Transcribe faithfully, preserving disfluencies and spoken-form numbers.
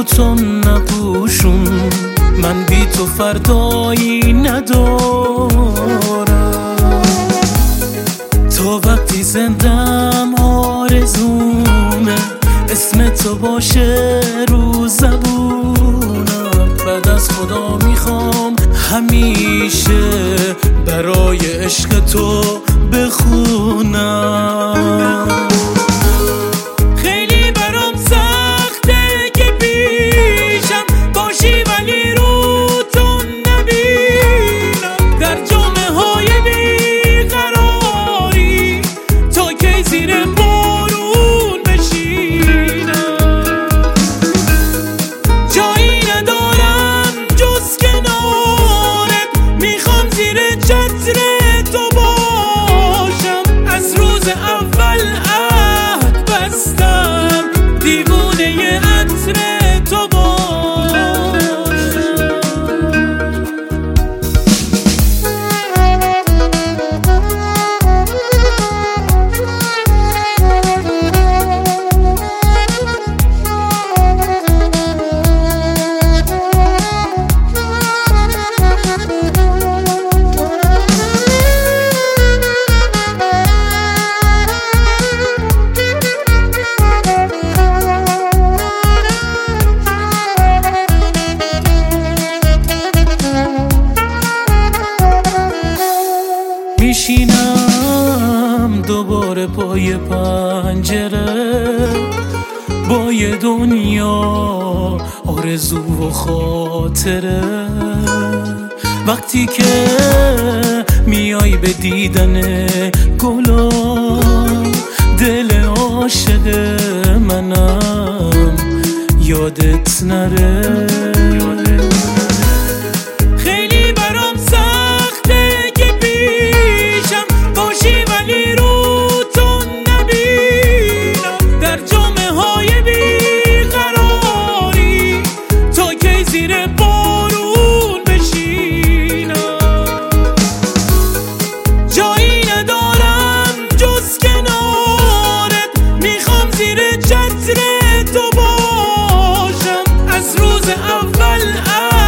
تو نپوشون، من بی تو فردایی ندارم. تا وقتی زندم آرزومه اسم تو باشه رو زبونم. بعد از خدا میخوام همیشه برای عشق تو بخونم. خیلی برام سخته که پیشم باشی ولی رو تو نبینم. در جامعه های بیقراری تا کی زیر بارون بشینم. جایی ندارم جز کنارت، میخوام زیر چتر تو باشم. از روز اول عهد بستم دیوونه عطر تو باشم. میشینم دوباره پای پنجره با یه دنیا آرزو و خاطره. وقتی که میای به دیدن گلا دل عاشق منم یادت نره. خیلی برام سخته که پیشم باشی ولی رو تو نبینم. در جامعه های بیقراری تا کی زیر بارون بشینم. جایی ندارم جز کنارت، میخوام زیر چتر تو باشم. از روز اول